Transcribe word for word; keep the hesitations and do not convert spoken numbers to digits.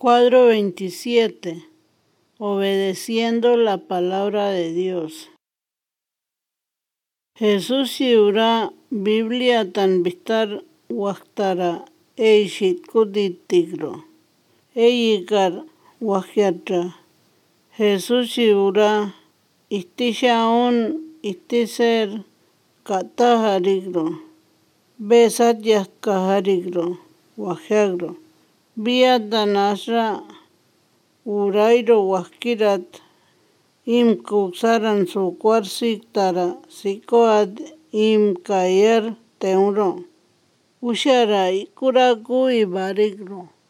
Cuadro veintisiete. Obedeciendo la palabra de Dios. Jesús yura Biblia tan vistar waktara eishit kuditigro. Eyikar wakyatra. Jesús yura istishaun istiser kataharigro. Besat yaskaharigro wakyagro. Viatanasra urairo waskirat imkuksaran su kwarsiktara sikoad imkayar teunro. Ushara ikuraku ibarigro.